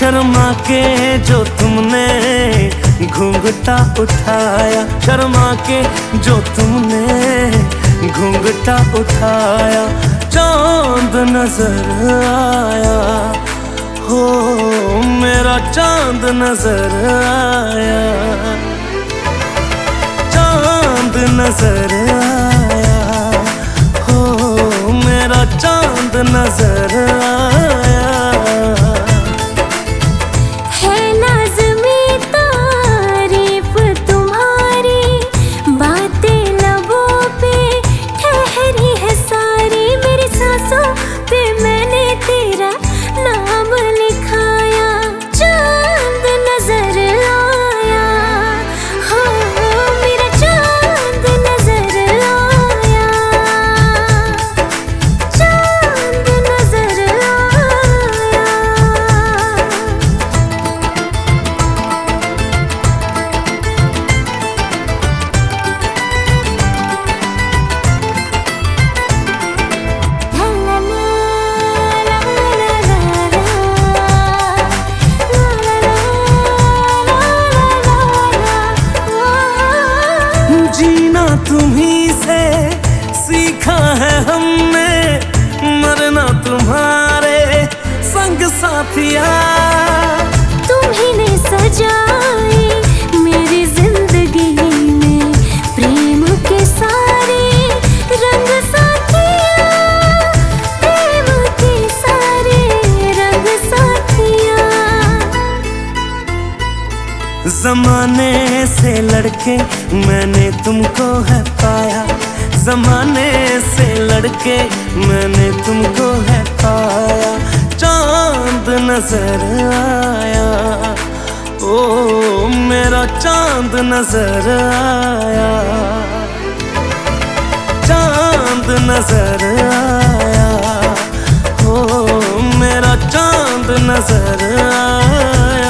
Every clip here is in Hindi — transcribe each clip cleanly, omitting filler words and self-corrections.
शर्मा के जो तुमने घूंघटा उठाया, शर्मा के जो तुमने घूंघटा उठाया, चांद नजर आया हो, मेरा चांद नजर आया, चांद नजर आया हो, मेरा चांद नजर आया। जीना तुम्ही से सीखा है हमने, मरना तुम्हारे संग साथिया। तुम्ही ने सजाई मेरी जिंदगी में प्रेम के सारे रंग साथिया, प्रेम के सारे रंग साथिया। जमाने से लड़के मैंने तुमको है पाया, जमाने से लड़के मैंने तुमको है पाया, चांद नजर आया ओ, मेरा चांद नजर आया, चांद नजर आया ओ, मेरा चांद नजर आया।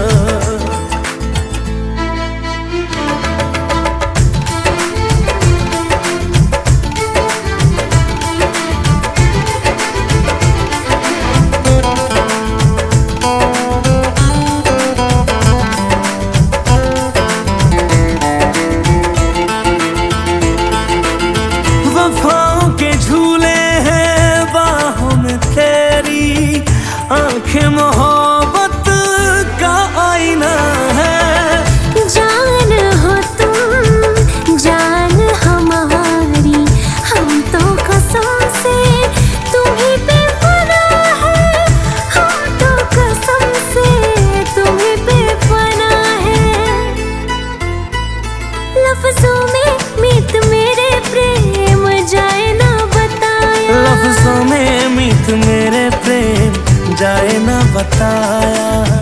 आँखें मोहब्बत का आईना है, जान हो तुम जान हमारी, हम तो कसम से तुम्हीं पे बना है, हम तो कसम से तुम्हीं पे बना है। लफ्जों में मीत मेरे प्रेम जाए ना बताया, लफ्जों में मीत मेरे प्रेम जाए ना बताया।